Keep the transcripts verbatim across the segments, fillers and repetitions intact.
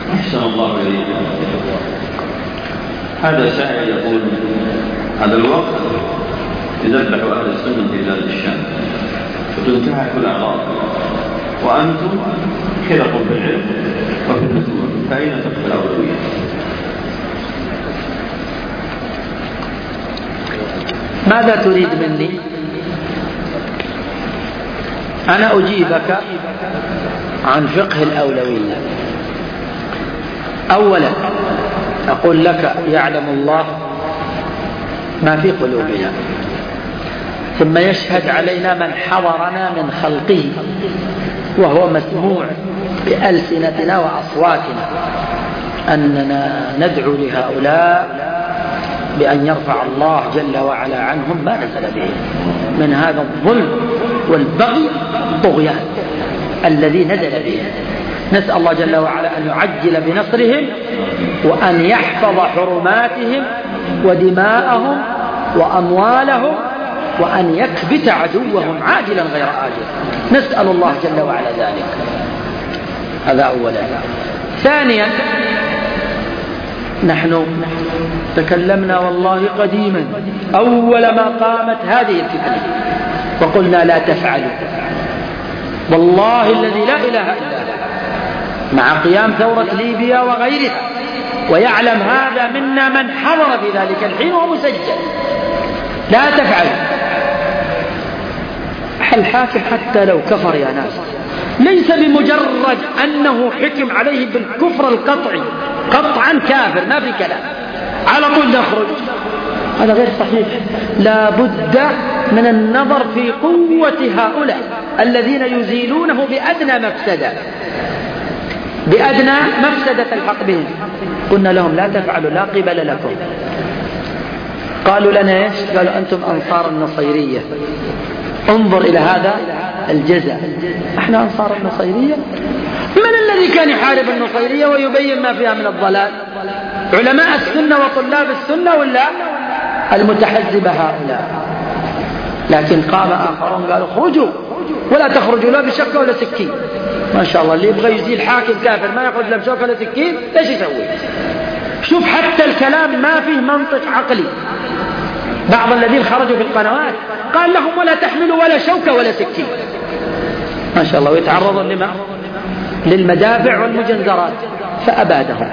أحسن الله إليك. هذا سائل يقول: هذا الوقت يذبح أهل السنة في بلاد الشام وتنتهك الأعراض، وأنتم خلق بالعلم وفي الفتوى، فأين تبقى الأولوية؟ ماذا تريد مني؟ أنا أجيبك عن فقه الأولوية. أولا أقول لك: يعلم الله ما في قلوبنا، ثم يشهد علينا من حضرنا من خلقه وهو مسموع بألسنتنا وأصواتنا أننا ندعو لهؤلاء بأن يرفع الله جل وعلا عنهم ما نزل به من هذا الظلم والبغي الطغيان الذي نزل به. نسأل الله جل وعلا أن يعجل بنصرهم، وأن يحفظ حرماتهم ودماءهم وأموالهم، وأن يكبت عدوهم عاجلا غير آجل. نسأل الله جل وعلا ذلك. هذا أولا. ثانيا، نحن تكلمنا والله قديما أول ما قامت هذه الفتنة وقلنا: لا تفعلوا، والله الذي لا إله إلا هو، مع قيام ثورة ليبيا وغيرها، ويعلم هذا منا من حضر في ذلك الحين ومسجل: لا تفعلوا. الحاكم حتى لو كفر يا ناس ليس بمجرد أنه حكم عليه بالكفر القطعي قطعا كافر، ما في كلام على طول نخرج، هذا غير صحيح. لا بد من النظر في قوة هؤلاء الذين يزيلونه بأدنى مفسدة بأدنى مفسدة الحق بهم. قلنا لهم: لا تفعلوا، لا قبل لكم. قالوا لنا ايش؟ قالوا: أنتم أنصار النصيرية. انظر إلى هذا الجزاء، احنا أنصار النصيرية؟ من الذي كان يحارب النصيرية ويبين ما فيها من الضلال؟ علماء السنة وطلاب السنة ولا المتحزبة هؤلاء؟ لكن قام آخرون قالوا: اخرجوا، ولا تخرجوا لا بشكة ولا سكين. ما شاء الله، اللي يبغى يزيل حاكم كافر ما يخرج لا بشكة ولا سكين، ايش يسوي؟ شوف حتى الكلام ما فيه منطق عقلي. بعض الذين خرجوا في القنوات قال لهم: ولا تحملوا ولا شوكة ولا سكين. ما شاء الله، ويتعرضون لما؟ للمدافع والمجنزرات، فأبادهم.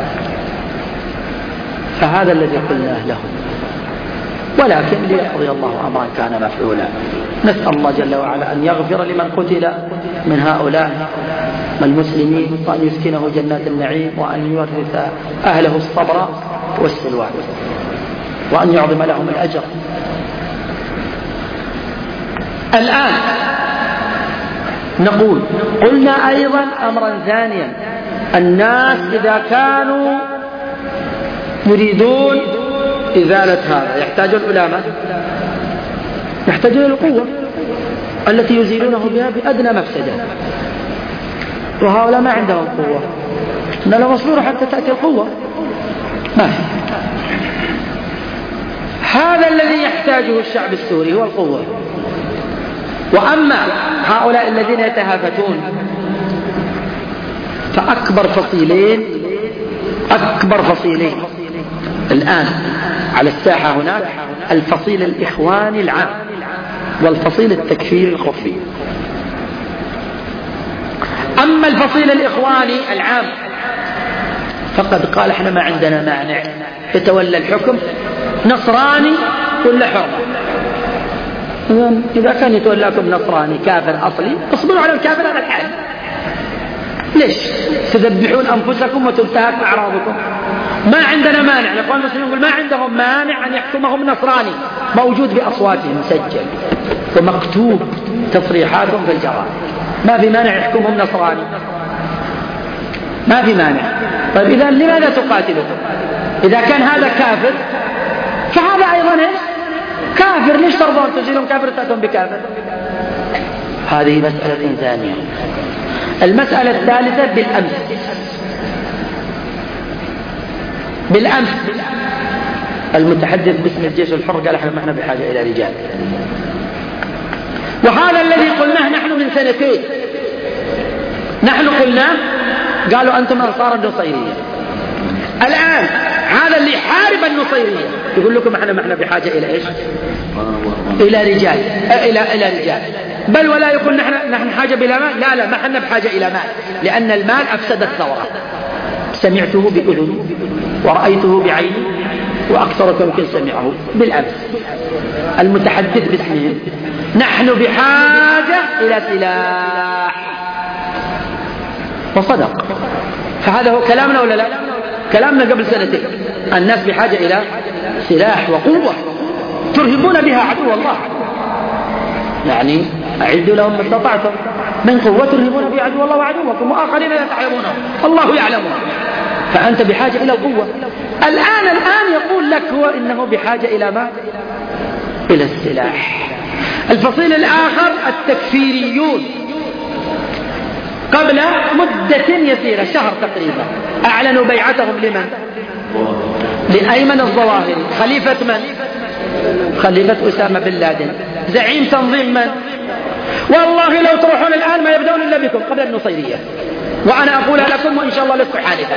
فهذا الذي قلناه لهم، ولكن ليقضي الله أمرا كان مفعولا. نسأل الله جل وعلا أن يغفر لمن قتل من هؤلاء المسلمين، وأن يسكنه جنات النعيم، وأن يورث أهله الصبر والسلوان، وأن يعظم لهم الأجر. الآن نقول: قلنا أيضا أمرا ثانيا: الناس إذا كانوا يريدون إزالة هذا يحتاجون إلى ما؟ يحتاجون إلى القوة التي يزيلونه بها بأدنى مفسدة، وهؤلاء ما عندهم قوة. إن لا مصبور حتى تأتي القوة، ما في. هذا الذي يحتاجه الشعب السوري هو القوة. وأما هؤلاء الذين يتهافتون فأكبر فصيلين أكبر فصيلين الآن على الساحة هناك: الفصيل الإخواني العام والفصيل التكفير الخفي. أما الفصيل الإخواني العام فقد قال: احنا ما عندنا مانع يتولى الحكم نصراني ولا حر. إذا كان يتولاكم نصراني كافر أصلي اصبروا على الكافر هذا الحال. ليش تذبحون أنفسكم وتنتهك أعراضكم؟ ما عندنا مانع. الإخوان المسلمين يقول: ما عندهم مانع أن يحكمهم نصراني، موجود بأصواتهم مسجل ومكتوب تصريحاتهم في الجرائد. ما في مانع يحكمهم نصراني، ما في مانع. طيب إذا لماذا تقاتلهم؟ إذا كان هذا كافر فهذا أيضا إيش؟ كافر. ليش ترضون تزيلون كافر تأتون بكافر؟ هذه مسألة ثانية. المسألة الثالثة: بالأمس بالأمس المتحدث باسم الجيش الحر قال: احنا ما احنا بحاجة إلى رجال. وهذا الذي قلناه نحن من سنتين. نحن قلنا قالوا أنتم أنصار النصيرية. الآن هذا اللي يحارب النصيرية يقول لكم احنا ما احنا بحاجة إلى إيش؟ إلى رجال، إلى إلى رجال، بل ولا يقول نحن نحن حاجة بلا مال. لا لا، ما احنا بحاجة إلى مال، لأن المال أفسد الثورة. سمعته بأذني ورأيته بعيني وأكثركم يمكن سمعه بالأمس. المتحدث باسمهم. نحن بحاجة إلى سلاح، وصدق. فهذا هو كلامنا ولا لا؟ كلامنا قبل سنتين. الناس بحاجة إلى سلاح وقوة ترهبون بها عدو الله. يعني أعدوا لهم ما استطعتم من قوة ترهبون بها عدو الله وعدوكم وآخرين لا تعلمونهم الله يعلمون. فأنت بحاجة إلى القوة. الآن الآن يقول لك هو إنه بحاجة إلى ما؟ إلى السلاح. الفصيل الآخر التكفيريون. قبل مدة يسيرة، شهر تقريبا، أعلنوا بيعتهم لمن؟ لأيمن الظواهري، خليفة من؟ خليفة أسامة بن لادن، زعيم تنظيم من؟ والله لو تروحون الآن ما يبدون إلا بكم قبل النصيرية، وأنا أقولها لكم وإن شاء الله لست حالفا.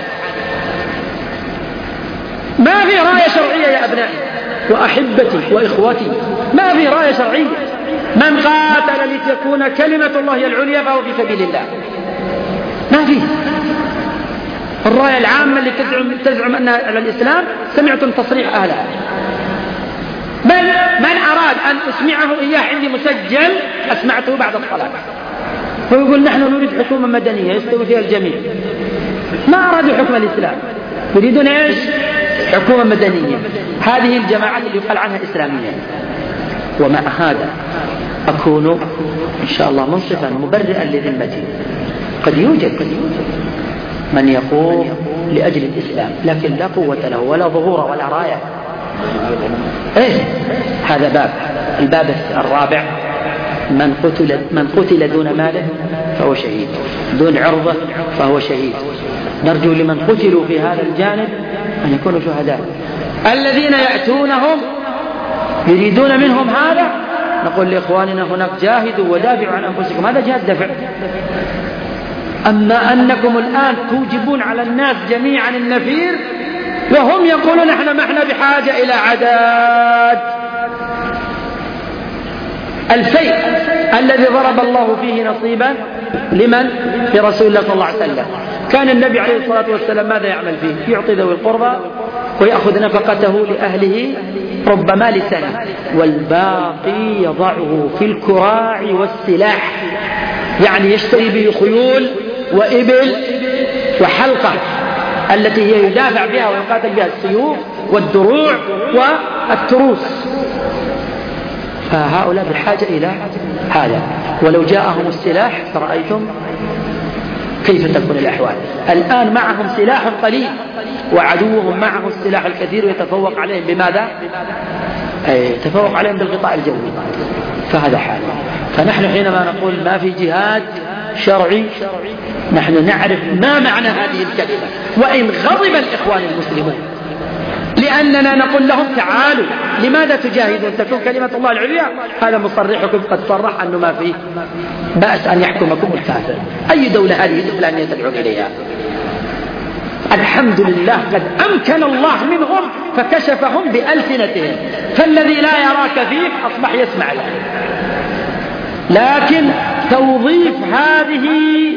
ما في راية شرعية يا أبنائي وأحبتي وإخوتي، ما في راية شرعية. من قاتل لتكون كلمة الله العليا فهو في سبيل الله. ما في الراية العامة اللي تزعم, تزعم أنها على الإسلام. سمعتم تصريح أهلها، بل من أراد أن أسمعه إياه عندي مسجل أسمعته بعد الصلاة. ويقول نحن نريد حكومة مدنية يستوي فيها الجميع. ما أرادوا حكم الإسلام، يريدون إيش؟ حكومة مدنية. هذه الجماعات اللي يقال عنها إسلامية. ومع هذا أكون إن شاء الله منصفا مبرئا لذمتي. قد يوجد من يقوم لأجل الإسلام لكن لا قوة له ولا ظهور ولا راية. إيه؟ هذا باب. الباب الرابع من قتل, من قتل دون ماله فهو شهيد، دون عرضه فهو شهيد. نرجو لمن قتلوا في هذا الجانب أن يكونوا شهداء. الذين يأتونهم يريدون منهم هذا، نقول لإخواننا هناك جاهدوا ودافعوا عن أنفسكم، هذا جهاد دفع. أما أنكم الآن توجبون على الناس جميعا النفير وهم يقولون احنا ما احنا بحاجة إلى عداد. الفيء الذي ضرب الله فيه نصيبا لمن؟ لرسول الله صلى الله عليه وسلم. كان النبي عليه الصلاة والسلام ماذا يعمل فيه؟ يعطي ذوي القربى ويأخذ نفقته لأهله ربما لسنة، والباقي يضعه في الكراع والسلاح، يعني يشتري به خيول وإبل وحلقة التي هي يدافع بها ويقاتل بها السيوف والدروع والتروس. فهؤلاء بحاجة إلى هذا. ولو جاءهم السلاح فرأيتم كيف تكون الأحوال. الآن معهم سلاح قليل وعدوهم معه السلاح الكثير ويتفوق عليهم بماذا؟ يتفوق عليهم بالغطاء الجوي. فهذا حال. فنحن حينما نقول ما في جهاد شرعي نحن نعرف ما معنى هذه الكلمة، وإن غضب الإخوان المسلمون لأننا نقول لهم تعالوا لماذا تجاهدون تكون كلمة الله العليا. هذا مصرحكم قد صرح أنه ما فيه بأس أن يحكمكم الكافر. أي دولة هذه الإسلامية تدعون إليها؟ الحمد لله قد أمكن الله منهم فكشفهم بألسنتهم، فالذي لا يراك فيه أصبح يسمع له. لكن توظيف هذه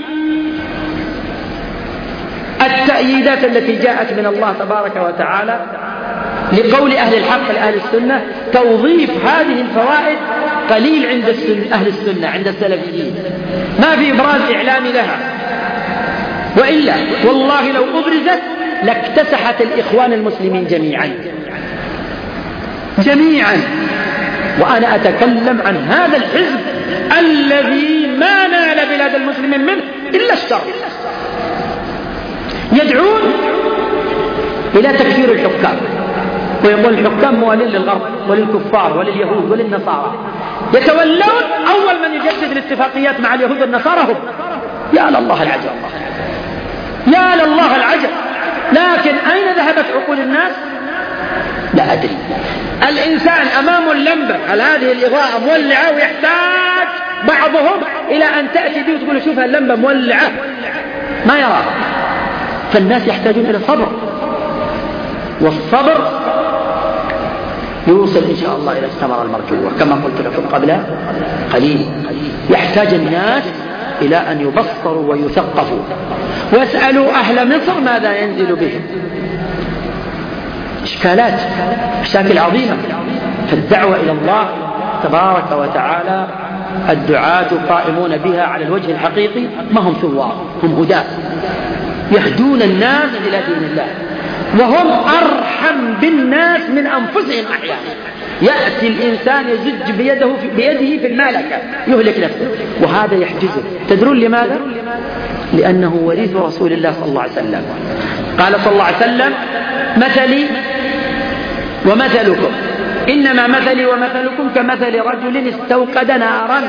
التأييدات التي جاءت من الله تبارك وتعالى لقول أهل الحق لأهل السنة، توظيف هذه الفوائد قليل عند أهل السنة عند السلفيين، ما في إبراز إعلامي لها. وإلا والله لو أبرزت لاكتسحت الإخوان المسلمين جميعا جميعا. وأنا أتكلم عن هذا الحزب الذي ما نال بلاد المسلمين منه إلا الشر. يدعون إلى تكفير الحكام ويقول الحكام موالين للغرب وللكفار ولليهود وللنصارى. يتولون أول من يجدد الاتفاقيات مع اليهود والنصارى هم. يا لله العجب، يا لله العجب. لكن أين ذهبت عقول الناس؟ لا أدري. الإنسان أمامه اللمبة، هل هذه الإضاءة مولعة ويحتاج بعضهم إلى أن تأتي به وتقول شوف اللمبة مولعة، ما يرى. فالناس يحتاجون إلى صبر، والصبر يوصل إن شاء الله إلى الثمرة المرجوة كما قلت لكم قبل قليل. يحتاج الناس إلى أن يبصروا ويثقفوا. واسألوا أهل مصر ماذا ينزل بهم، إشكالات مشاكل عظيمة. فالدعوة إلى الله تبارك وتعالى الدعاة قائمون بها على الوجه الحقيقي، ما هم ثوار، هم هداة يهدون الناس إلى دين الله، وهم أرحم بالناس من أنفسهم أحيانا. يأتي الإنسان يزج بيده في, بيده في المالكة يهلك نفسه، وهذا يحجزه. تدرون لماذا؟ لأنه وريث رسول الله صلى الله عليه وسلم. قال صلى الله عليه وسلم: مثلي ومثلكم إنما مثلي ومثلكم كمثل رجل استوقد نارا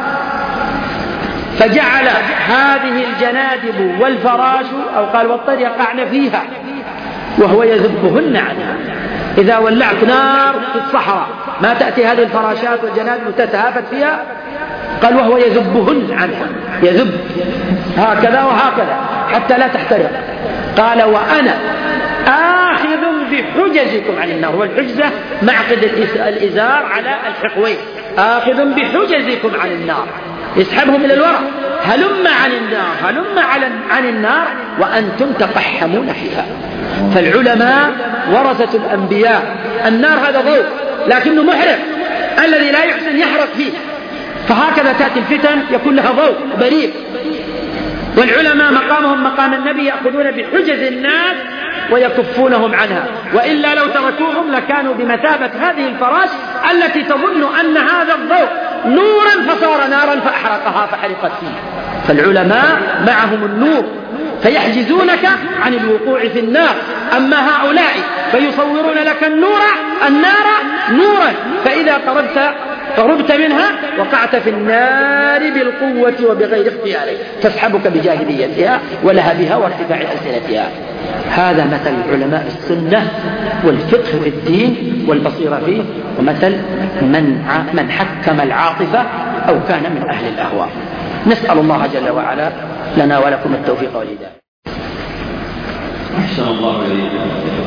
فجعل هذه الجنادب والفراش أو قال والطير يقعن فيها وهو يذبهن عنها. إذا ولعت نار في الصحراء ما تأتي هذه الفراشات والجنادب تتهافت فيها؟ قال وهو يذبهن عنها، يذب هكذا وهكذا حتى لا تحترق. قال وأنا آخذ بحجزكم عن النار، والحجزة معقد الإزار على الحقوين. آخذ بحجزكم عن النار، يسحبهم إلى الوراء، هلم عن النار هلم عن النار وأنتم تقحمون فيها. فالعلماء ورثة الأنبياء. النار هذا ضوء لكنه محرق، الذي لا يحسن يحرق فيه، فهكذا تأتي الفتن يكون لها ضوء بريق. والعلماء مقامهم مقام النبي، يأخذون بحجز الناس ويكفونهم عنها، وإلا لو تركوهم لكانوا بمثابة هذه الفراش التي تظن أن هذا الضوء نورا فصار نارا فأحرقها فحرقت فيه. فالعلماء معهم النور فيحجزونك عن الوقوع في النار. أما هؤلاء فيصورون لك النور النار نورا، فإذا قربت قربت منها وقعت في النار بالقوة وبغير اختيار، تسحبك بجاهليتها ولهبها وارتفاع ألسنتها. هذا مثل علماء السنة والفقه في الدين والبصيرة فيه، ومثل من من حكم العاطفة أو كان من أهل الأهواء. نسأل الله جل وعلا لنا ولكم التوفيق والهداية. أحسن الله إليكم.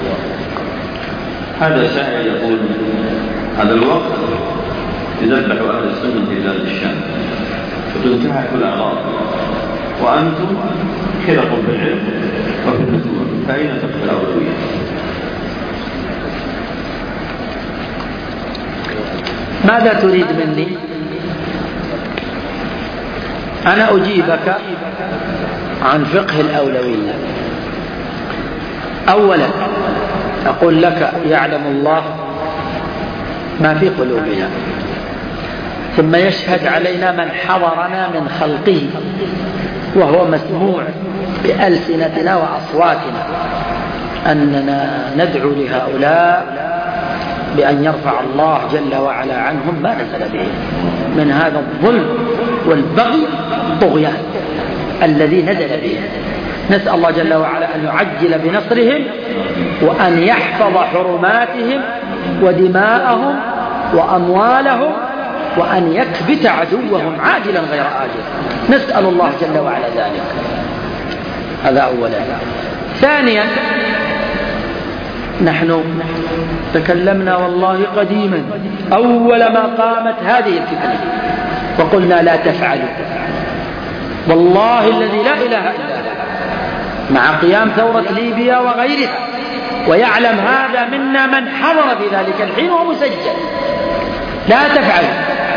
هذا سائل يقول: هذا الوقت يذبح أهل السنة في بلاد الشام وتنتهك الأعراض، وأنتم خلق بالعلم وفي النزول، فأين تبقى الأولوية؟ ماذا تريد مني؟ أنا أجيبك عن فقه الأولوية. أولا أقول لك: يعلم الله ما في قلوبنا، ثم يشهد علينا من حضرنا من خلقه وهو مسموع بألسنتنا وأصواتنا أننا ندعو لهؤلاء بأن يرفع الله جل وعلا عنهم ما نزل به من هذا الظلم والبغي والطغيان الذي نزل به. نسأل الله جل وعلا أن يعجل بنصرهم وأن يحفظ حرماتهم ودماءهم وأموالهم وأن يكبت عدوهم عاجلا غير آجل. نسأل الله جل وعلا ذلك. هذا أولا. ثانيا، نحن تكلمنا والله قديما أول ما قامت هذه الفتنة وقلنا لا تفعلوا، والله الذي لا إله إلا هو، مع قيام ثورة ليبيا وغيرها، ويعلم هذا منا من حضر في ذلك الحين ومسجل. لا تفعلوا.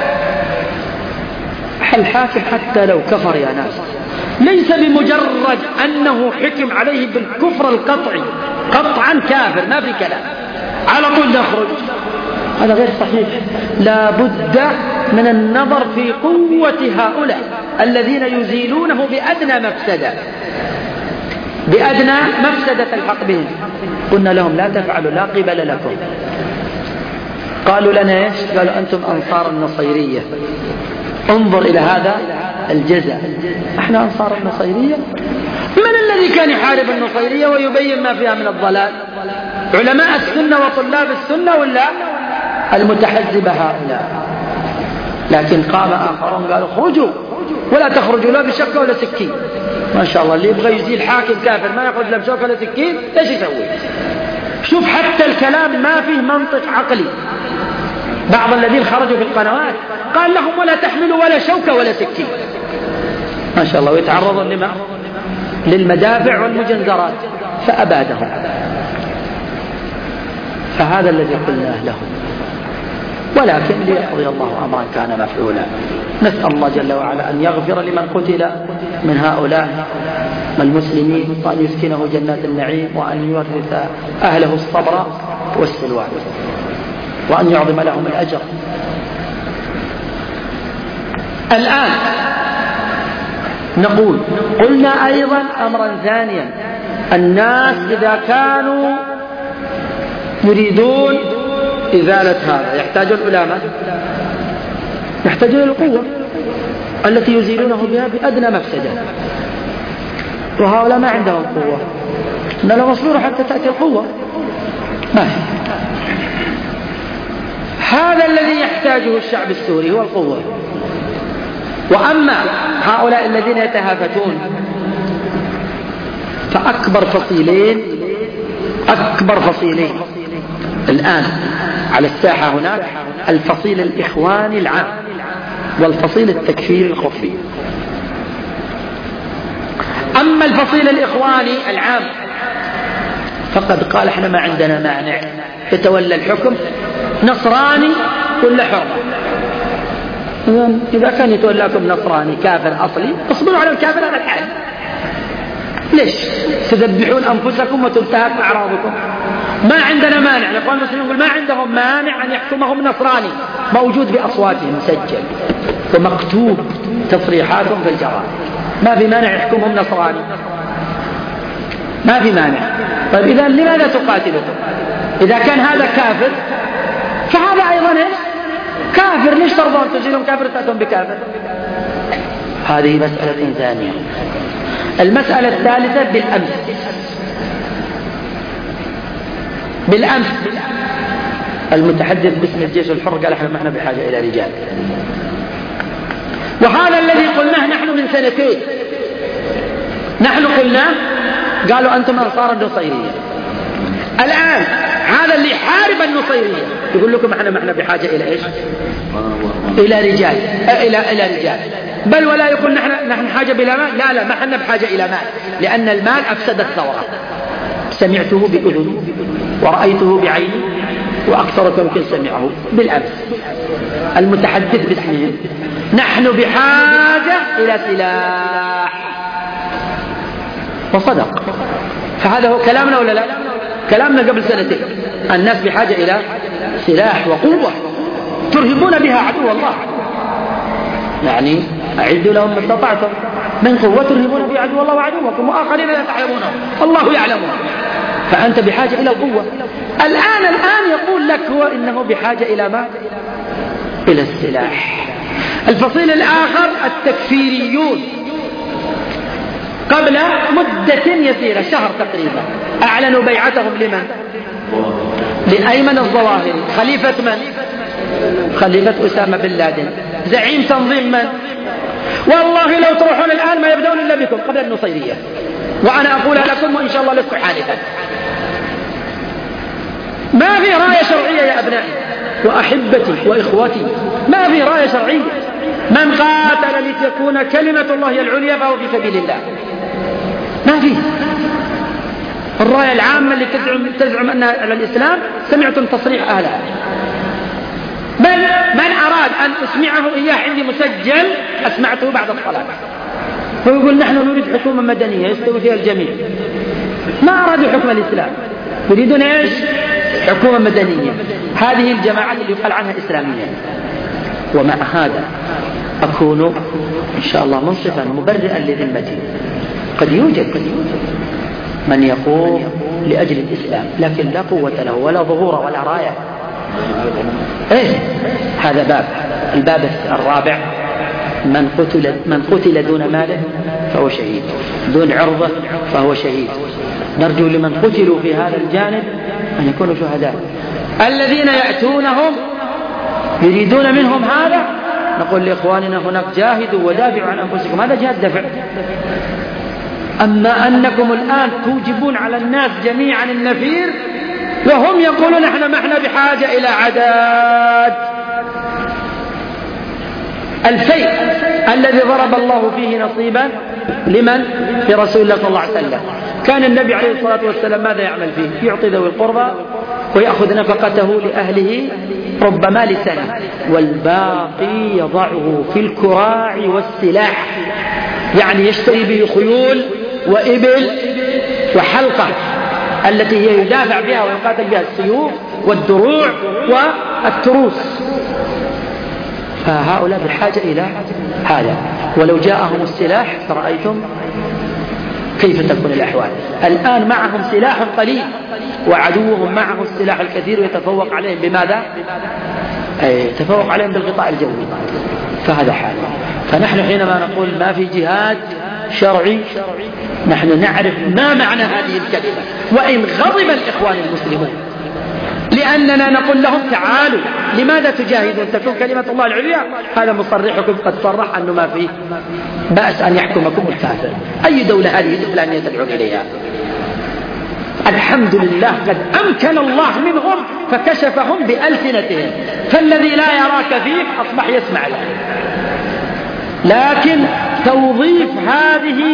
الحاكم حتى لو كفر يا ناس ليس بمجرد أنه حكم عليه بالكفر القطعي قطعا كافر ما في كلام على طول نخرج، هذا غير صحيح. لا بد من النظر في قوة هؤلاء الذين يزيلونه بأدنى مفسدة بأدنى مفسدة الحق بهم. قلنا لهم لا تفعلوا، لا قبل لكم. قالوا لنا ايش؟ قالوا أنتم أنصار النصيرية. انظر إلى هذا الجزاء. احنا أنصار النصيرية؟ من الذي كان يحارب النصيرية ويبين ما فيها من الضلال؟ علماء السنة وطلاب السنة ولا المتحزب هؤلاء؟ لكن قام آخرون قالوا: خرجوا ولا تخرجوا لا بشكة ولا سكين. ما شاء الله اللي يبغى يزيل حاكم كافر ما يأخذ له بشوكة ولا سكين ايش يسوي؟ شوف حتى الكلام ما فيه منطق عقلي. بعض الذين خرجوا في القنوات قال لهم ولا تحملوا ولا شوكة ولا سكين ما شاء الله، ويتعرضون لما للمدافع والمجنزرات فأبادهم. فهذا الذي قلناه لهم، ولكن ليقضي الله أمرا كان مفعولا. نسأل الله جل وعلا أن يغفر لمن قتل من هؤلاء المسلمين، وأن يسكنه جنات النعيم، وأن يورث أهله الصبر والسلوان، وأن يعظم لهم الأجر. الآن نقول قلنا أيضا أمرا ثانيا، الناس إذا كانوا يريدون إزالة هذا يحتاجون إلى ما؟ يحتاجون إلى القوة التي يزيلونه بها بأدنى مفسدة، وهؤلاء ما عندهم قوة. إن لو مصبروا حتى تأتي القوة ما في. هذا الذي يحتاجه الشعب السوري هو القوة. وأما هؤلاء الذين يتهافتون فأكبر فصيلين أكبر فصيلين الآن على الساحة هناك الفصيل الإخواني العام والفصيل التكفيري الخفي. أما الفصيل الإخواني العام فقد قال احنا ما عندنا مانع يتولى الحكم نصراني ولا حرمة. إذا كان يتولاكم نصراني كافر أصلي اصبروا على الكافر هذا الحال. ليش تذبحون أنفسكم وتنتهك أعراضكم؟ ما عندنا مانع. الإخوان المسلمين يقول ما عندهم مانع أن يحكمهم نصراني، موجود بأصواتهم مسجل ومكتوب تصريحاتهم في الجرائد. ما في مانع يحكمهم نصراني، ما في مانع. طيب إذا لماذا تقاتلون؟ إذا كان هذا كافر فهذا أيضا إيش؟ كافر. ليش ترضون تزيلون كافر تأتون بكافر؟ هذه مسألة ثانية. المسألة الثالثة بالأمس بالأمس المتحدث باسم الجيش الحر قال احنا ما احنا بحاجة إلى رجال. وهذا الذي قلناه نحن من سنتين. نحن قلناه قالوا أنتم أنصار النصيرية. الآن هذا اللي حارب النصيرية يقول لكم احنا ما احنا بحاجة إلى إيش؟ إلى رجال إلى إلى رجال. بل ولا يقول نحن نحن حاجة بلا مال. لا لا ما احنا بحاجة إلى مال، لأن المال أفسد الثورة. سمعته بأذني ورأيته بعيني وأكثركم يمكن سمعه بالأمس. المتحدث باسمهم نحن بحاجة إلى سلاح، وصدق. فهذا هو كلامنا ولا لا؟ كلامنا قبل سنتين. الناس بحاجة إلى سلاح وقوة ترهبون بها عدو الله. يعني أعدوا لهم ما استطعتم من قوة ترهبون بها عدو الله وعدوكم وآخرين لا تعلمونهم الله يعلمون. فأنت بحاجة إلى القوة. الآن الآن يقول لك هو إنه بحاجة إلى ما؟ إلى السلاح. الفصيل الآخر التكفيريون قبل مدة يسيرة شهر تقريبا أعلنوا بيعتهم لمن؟ لأيمن الظواهري خليفة من؟ خليفة أسامة بن لادن زعيم تنظيم من؟ والله لو تروحون الآن ما يبدون إلا بكم قبل النصيرية، وأنا أقولها لكم وإن شاء الله لست حادثا. ما في راية شرعية يا أبنائي وأحبتي وإخوتي، ما في راية شرعية. من قاتل لتكون كلمة الله العليا فهو في سبيل الله. ما في الراية العامة اللي تزعم, تزعم أنها على الإسلام. سمعتم تصريح أهلها. بل من أراد أن أسمعه إياه عندي مسجل أسمعته بعد الصلاة. ويقول نحن نريد حكومة مدنية يستوي فيها الجميع. ما أرادوا حكم الإسلام، يريدون إيش؟ حكومة مدنية. هذه الجماعات اللي يقال عنها إسلامية. ومع هذا أكون إن شاء الله منصفا مبرئا لذمتي. قد يوجد من يقوم لأجل الإسلام لكن لا قوة له ولا ظهور ولا راية. إيه؟ هذا باب. الباب الرابع من قتل, من قتل دون ماله فهو شهيد، دون عرضه فهو شهيد. نرجو لمن قتلوا في هذا الجانب أن يكونوا شهداء. الذين يأتونهم يريدون منهم هذا نقول لإخواننا هناك جاهدوا ودافعوا عن أنفسكم. هذا جهاد دفع. أما أنكم الآن توجبون على الناس جميعا النفير وهم يقولون احنا ما احنا بحاجة إلى عداد. الفيء الذي ضرب الله فيه نصيبا لمن؟ لرسول الله صلى الله عليه وسلم. كان النبي عليه الصلاة والسلام ماذا يعمل فيه؟ يعطي ذوي القربى ويأخذ نفقته لأهله ربما لسنة، والباقي يضعه في الكراع والسلاح، يعني يشتري به خيول وإبل وحلقة التي هي يدافع بها ويقاتل بها السيوف والدروع والتروس. فهؤلاء بحاجة إلى هذا، ولو جاءهم السلاح فرأيتم كيف تكون الأحوال. الآن معهم سلاح قليل وعدوهم معه السلاح الكثير ويتفوق عليهم بماذا؟ يتفوق عليهم بالغطاء الجوي. فهذا حال. فنحن حينما نقول ما في جهاد شرعي نحن نعرف ما معنى هذه الكلمة، وإن غضب الإخوان المسلمون، لأننا نقول لهم تعالوا لماذا تجاهدون تكون كلمة الله العليا؟ هذا مصرحكم قد صرح أنه ما فيه بأس أن يحكمكم الكافر. أي دولة هذه الإسلامية تدعون إليها؟ الحمد لله قد أمكن الله منهم فكشفهم بألسنتهم، فالذي لا يراك فيه أصبح يسمع له. لكن توظيف هذه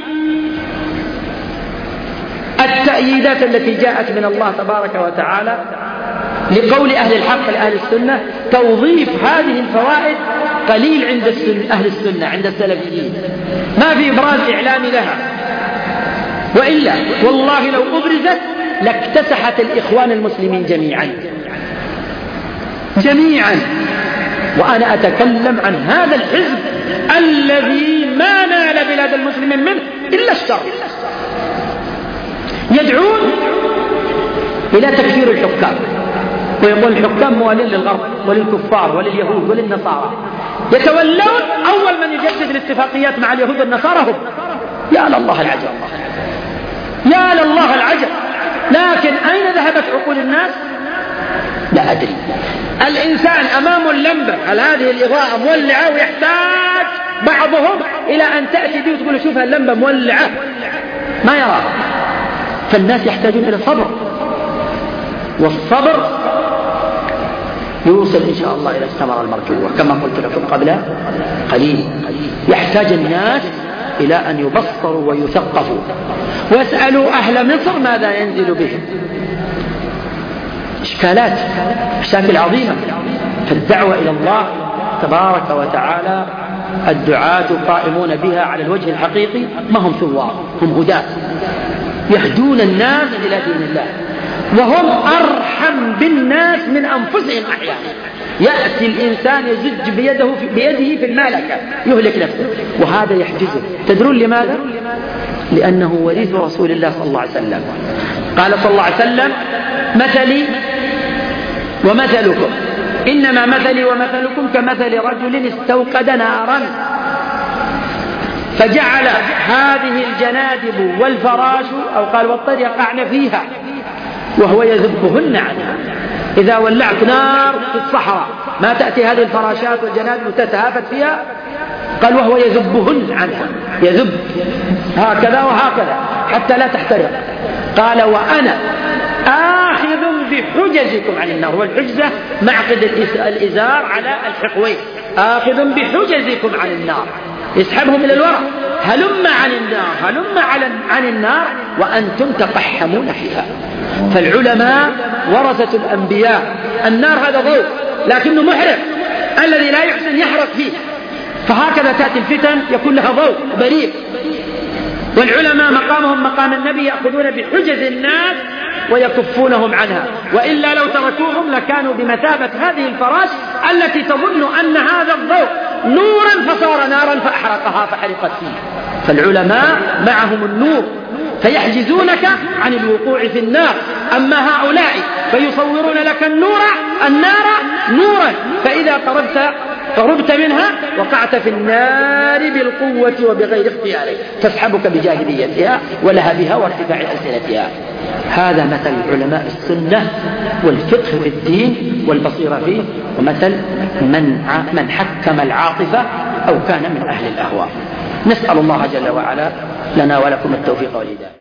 التأييدات التي جاءت من الله تبارك وتعالى لقول أهل الحق لأهل السنة، توظيف هذه الفوائد قليل عند السنة أهل السنة عند السلفيين، ما في إبراز إعلامي لها، وإلا والله لو أبرزت لاكتسحت الإخوان المسلمين جميعا جميعا. وأنا أتكلم عن هذا الحزب الذي ما نال بلاد المسلمين منه إلا الشر. يدعون إلى تكفير الحكام ويقول الحكام موالين للغرب وللكفار ولليهود وللنصارى. يتولون أول من يجدد الاتفاقيات مع اليهود والنصارى هم. يا لله العجب، يا لله العجب. لكن أين ذهبت عقول الناس؟ لا أدري. الإنسان أمام اللمبة، هل هذه الإضاءة مولعة ويحتاج بعضهم إلى أن تأتي بي وتقول شوف اللمبة مولعة، ما يراها. فالناس يحتاجون إلى صبر، والصبر يوصل إن شاء الله إلى الثمرة المرجوة كما قلت لكم قبل قليل. يحتاج الناس إلى أن يبصروا ويثقفوا واسألوا أهل مصر ماذا ينزل بهم. إشكالات مشاكل عظيمة. فالدعوة إلى الله تبارك وتعالى الدعاة قائمون بها على الوجه الحقيقي، ما هم ثوار، هم هداة يهدون الناس إلى دين الله، وهم أرحم بالناس من أنفسهم. أحيانا يأتي الإنسان يزج بيده في, بيده في المالكة يهلك نفسه، وهذا يحجزه. تدرون لماذا؟ لأنه وريث رسول الله صلى الله عليه وسلم. قال صلى الله عليه وسلم مثلي ومثلكم إنما مثلي ومثلكم كمثل رجل استوقد نارا فجعل هذه الجنادب والفراش أو قال والطير يقعن فيها وهو يذبهن عنها. إذا ولعت نار في الصحراء ما تأتي هذه الفراشات والجنادب وتتهافت فيها؟ قال وهو يذبهن عنها، يذب هكذا وهكذا حتى لا تحترق. قال وأنا آخذ بحجزكم عن النار، والحجزة معقد الإزار على الحقوين. آخذ بحجزكم عن النار، يسحبهم إلى الوراء. هلم عن النار، هلم عن النار وأنتم تقحمون فيها. فالعلماء ورثة الأنبياء. النار هذا ضوء لكنه محرق، الذي لا يحسن يحرق فيه. فهكذا تأتي الفتن يكون لها ضوء بريق. والعلماء مقامهم مقام النبي، يأخذون بحجز الناس ويكفونهم عنها، وإلا لو تركوهم لكانوا بمثابة هذه الفراش التي تظن أن هذا الضوء نورا فصار نارا فأحرقها فحرقت فيه. فالعلماء معهم النور فيحجزونك عن الوقوع في النار. أما هؤلاء فيصورون لك النور النار نورا، فإذا قربت قربت منها وقعت في النار بالقوة وبغير اختيار، تسحبك بجاهليتها ولهبها وارتفاع ألسنتها. هذا مثل علماء السنة والفقه في الدين والبصيرة فيه، ومثل من من حكم العاطفة أو كان من أهل الأهواء. نسأل الله جل وعلا لنا ولكم التوفيق والهداية.